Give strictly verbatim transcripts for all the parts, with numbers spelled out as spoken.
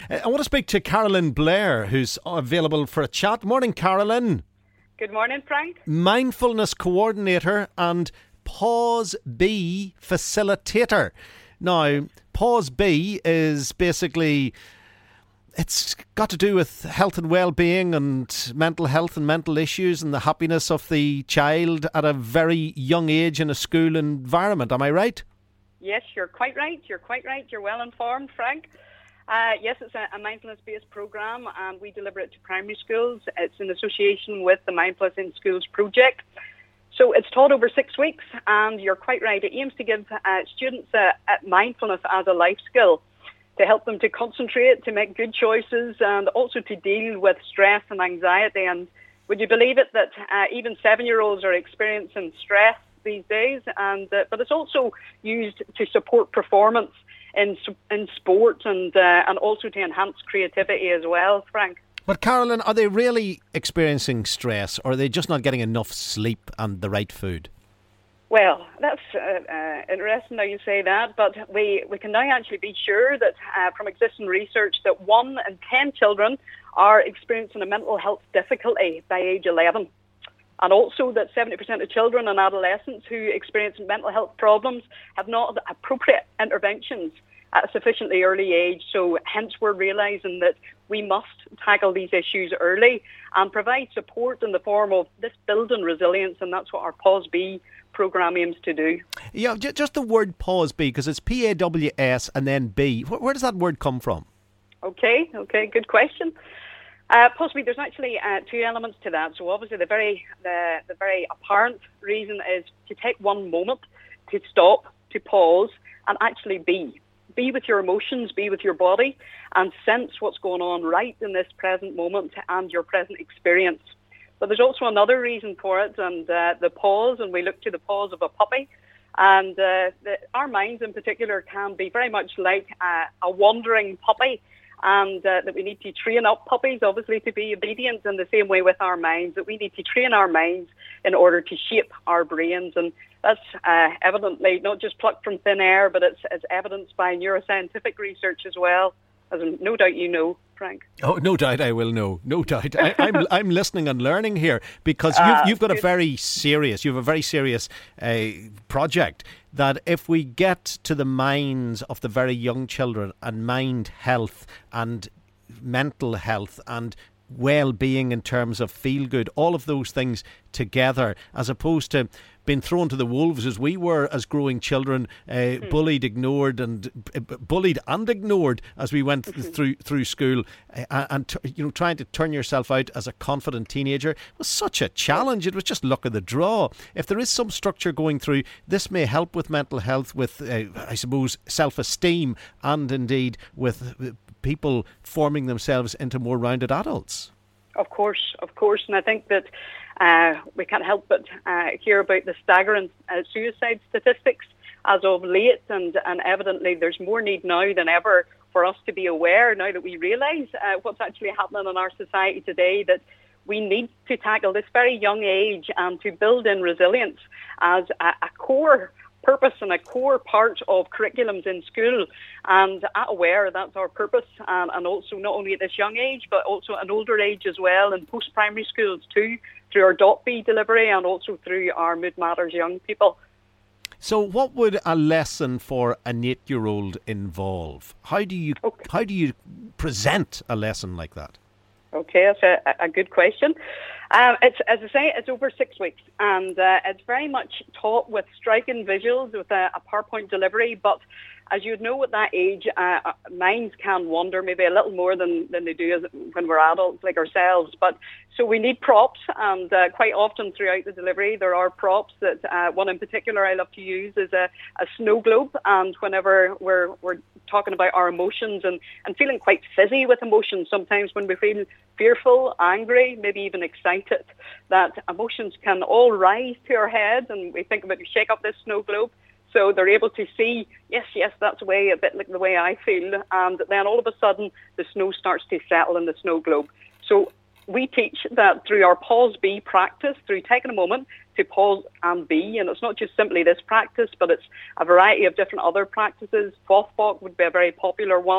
Uh, I want to speak to Carolyn Blair, who's available for a chat. Morning, Carolyn. Good morning, Frank. Mindfulness coordinator and Pause B facilitator. Now, Pause B is basically, it's got to do with health and well-being and mental health and mental issues and the happiness of the child at a very young age in a school environment. Am I right? Yes, you're quite right. You're quite right. You're well informed, Frank. Uh, yes, it's a, a mindfulness-based programme, and we deliver it to primary schools. It's in association with the Mindfulness in Schools project. So it's taught over six weeks, and you're quite right. It aims to give uh, students uh, mindfulness as a life skill, to help them to concentrate, to make good choices, and also to deal with stress and anxiety. And would you believe it that uh, even seven-year-olds are experiencing stress these days? And uh, but it's also used to support performance in in sport and uh, and also to enhance creativity as well, Frank. But Carolyn, are they really experiencing stress, or are they just not getting enough sleep and the right food? Well, that's uh, uh, interesting now you say that, but we, we can now actually be sure that uh, from existing research that one in ten children are experiencing a mental health difficulty by age eleven. And also that seventy percent of children and adolescents who experience mental health problems have not had appropriate interventions at a sufficiently early age. So hence we're realising that we must tackle these issues early and provide support in the form of this building resilience, and that's what our Pause B programme aims to do. Yeah, just the word Pause B, because it's P A W S and then B. Where does that word come from? Okay, okay, good question. Uh, possibly there's actually uh, two elements to that. So obviously the very the, the very apparent reason is to take one moment, to stop, to pause, and actually be. Be with your emotions, be with your body, and sense what's going on right in this present moment and your present experience. But there's also another reason for it, and uh, the pause, and we look to the pause of a puppy. And uh, the, our minds in particular can be very much like uh, a wandering puppy, and uh, that we need to train up puppies, obviously, to be obedient in the same way with our minds, that we need to train our minds in order to shape our brains. And that's uh, evidently not just plucked from thin air, but it's, it's evidenced by neuroscientific research as well, as no doubt you know, Frank. Oh, no doubt I will know. No doubt. I, I'm I'm listening and learning here, because you've, Uh, you've got a good. very serious, you have a very serious uh, project that if we get to the minds of the very young children and mind health and mental health and well-being in terms of feel-good, all of those things together, as opposed to being thrown to the wolves as we were as growing children, uh, mm. bullied, ignored, and uh, bullied and ignored as we went mm-hmm. through through school, uh, and t- you know, trying to turn yourself out as a confident teenager was such a challenge. It was just luck of the draw. If there is some structure going through, this may help with mental health, with uh, I suppose self-esteem, and indeed with uh, people forming themselves into more rounded adults. Of course, of course, and I think that uh, we can't help but uh, hear about the staggering uh, suicide statistics as of late, and, and evidently there's more need now than ever for us to be aware, now that we realise uh, what's actually happening in our society today, that we need to tackle this very young age and to build in resilience as a, a core purpose and a core part of curriculums in school. And at Aware, that's our purpose, um, and also not only at this young age but also at an older age as well, in post-primary schools too, through our Dot B delivery and also through our Mood Matters young people. So what would a lesson for an eight-year-old involve? How do you okay. how do you present a lesson like that? Okay, that's a, a good question. Um, it's, as I say, it's over six weeks, and uh, it's very much taught with striking visuals, with a, a PowerPoint delivery. But as you'd know, at that age, uh, minds can wander maybe a little more than, than they do as, when we're adults like ourselves. But so we need props, and uh, quite often throughout the delivery there are props. That uh, one in particular I love to use is a, a snow globe, and whenever we're we're talking about our emotions and, and feeling quite fizzy with emotions, sometimes when we feel fearful, angry, maybe even excited, that emotions can all rise to our heads, and we think about to shake up this snow globe. So they're able to see, yes, yes, that's the way, a bit like the way I feel. And then all of a sudden, the snow starts to settle in the snow globe. So we teach that through our Pause B practice, through taking a moment to pause and be. And it's not just simply this practice, but it's a variety of different other practices. Fothbok would be a very popular one,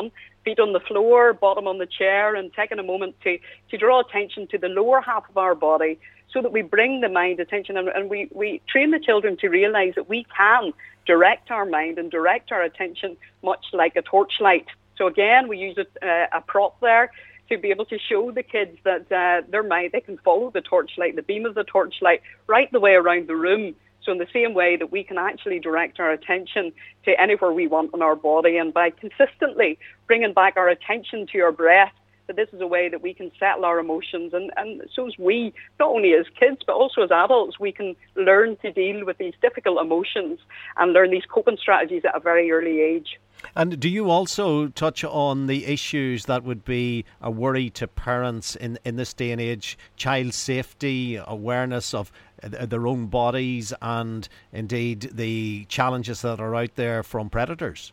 feet on the floor, bottom on the chair, and taking a moment to, to draw attention to the lower half of our body so that we bring the mind attention, and, and we, we train the children to realise that we can direct our mind and direct our attention much like a torchlight. So again, we use a, uh, a prop there to be able to show the kids that uh, their mind, they can follow the torchlight, the beam of the torchlight, right the way around the room. So in the same way that we can actually direct our attention to anywhere we want in our body, and by consistently bringing back our attention to our breath, that this is a way that we can settle our emotions. And, and so as we, not only as kids, but also as adults, we can learn to deal with these difficult emotions and learn these coping strategies at a very early age. And do you also touch on the issues that would be a worry to parents in, in this day and age, child safety, awareness of their own bodies, and indeed the challenges that are out there from predators?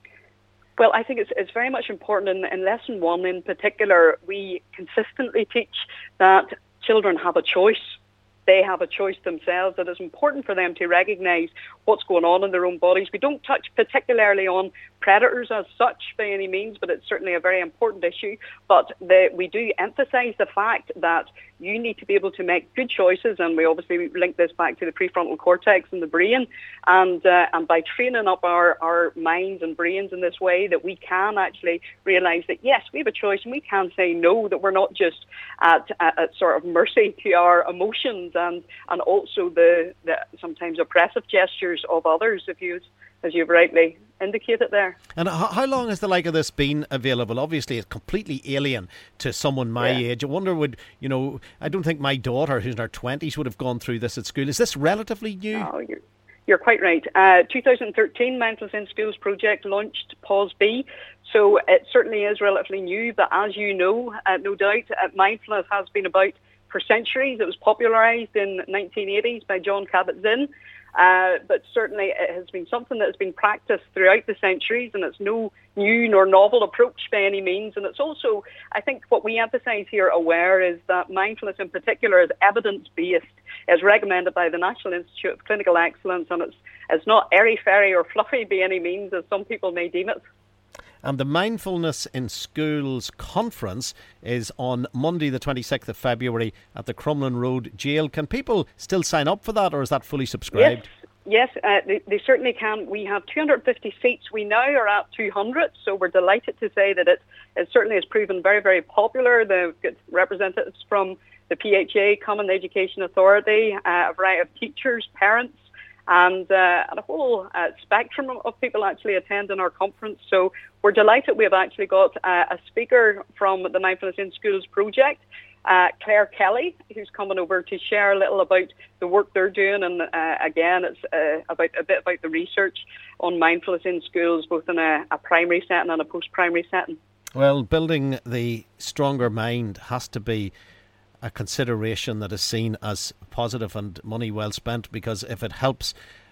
Well, I think it's, it's very much important. In, in lesson one in particular, we consistently teach that children have a choice. They have a choice themselves, that it's important for them to recognise what's going on in their own bodies. We don't touch particularly on predators as such by any means, but it's certainly a very important issue. But the, we do emphasise the fact that you need to be able to make good choices, and we obviously link this back to the prefrontal cortex and the brain. And uh, and by training up our, our minds and brains in this way, that we can actually realise that, yes, we have a choice, and we can say no, that we're not just at, at, at sort of mercy to our emotions and, and also the, the sometimes oppressive gestures of others, if you as you've rightly indicated there. And how, how long has the like of this been available? Obviously, it's completely alien to someone my yeah. age. I wonder, would, you know, I don't think my daughter, who's in her twenties, would have gone through this at school. Is this relatively new? No, you're, you're quite right. Uh, twenty thirteen Mindfulness in Schools project launched Pause B. So it certainly is relatively new, but as you know, uh, no doubt, uh, mindfulness has been about for centuries. It was popularised in the nineteen eighties by Jon Kabat-Zinn. Uh, but certainly it has been something that has been practiced throughout the centuries, and it's no new nor novel approach by any means. And it's also, I think what we emphasise here, aware, is that mindfulness in particular is evidence-based, as recommended by the National Institute of Clinical Excellence, and it's, it's not airy-fairy or fluffy by any means, as some people may deem it. And the Mindfulness in Schools conference is on Monday the twenty-sixth of February at the Crumlin Road Jail. Can people still sign up for that, or is that fully subscribed? Yes, yes uh, they, they certainly can. We have two hundred fifty seats. We now are at two hundred, so we're delighted to say that it, it certainly has proven very, very popular. They've got representatives from the P H A, Common Education Authority, uh, a variety of teachers, parents, and, uh, and a whole uh, spectrum of people actually attending our conference. So we're delighted we have actually got uh, a speaker from the Mindfulness in Schools project, uh, Claire Kelly, who's coming over to share a little about the work they're doing. And uh, again, it's uh, about a bit about the research on mindfulness in schools, both in a, a primary setting and a post-primary setting. Well, building the stronger mind has to be a consideration that is seen as positive and money well spent, because if it helps,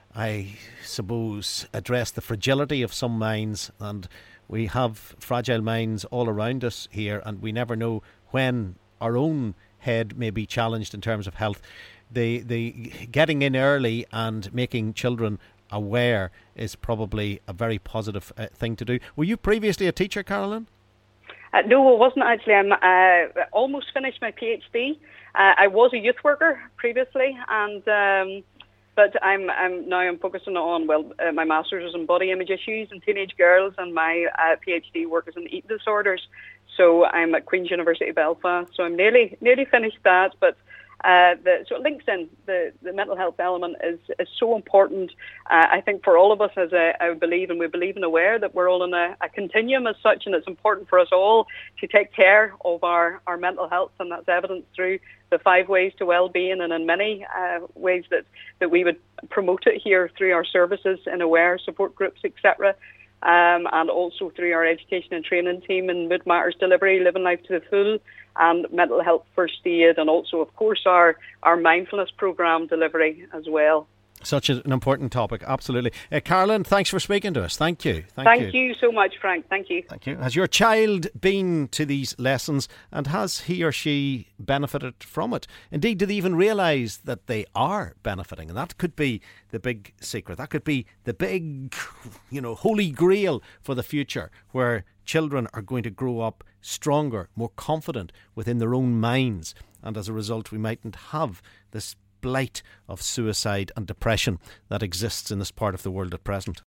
I suppose, address the fragility of some minds, and we have fragile minds all around us here, and we never know when our own head may be challenged in terms of health. The the getting in early and making children aware is probably a very positive uh, thing to do. Were you previously a teacher, Carolyn? Uh, no, I wasn't actually. I'm uh, almost finished my PhD. Uh, I was a youth worker previously, and um, but I'm, I'm now I'm focusing on well, uh, my master's is in body image issues and teenage girls, and my uh, PhD work is in eating disorders. So I'm at Queen's University Belfast. So I'm nearly nearly finished that, but. Uh, the, so it links in the, the mental health element is, is so important, uh, I think, for all of us, as a, I believe, and we believe and aware that we're all in a, a continuum as such, and it's important for us all to take care of our, our mental health, and that's evidenced through the five ways to well-being, and in many uh, ways that, that we would promote it here through our services in aware support groups, et cetera. Um, and also through our education and training team in Mood Matters Delivery, Living Life to the Full, and mental health first aid, and also, of course, our, our mindfulness programme delivery as well. Such an important topic, absolutely. Uh, Carolyn, thanks for speaking to us. Thank you. Thank, Thank you. you so much, Frank. Thank you. Thank you. Has your child been to these lessons, and has he or she benefited from it? Indeed, do they even realise that they are benefiting? And that could be the big secret. That could be the big, you know, holy grail for the future, where children are going to grow up stronger, more confident within their own minds. And as a result, we mightn't have this blight of suicide and depression that exists in this part of the world at present.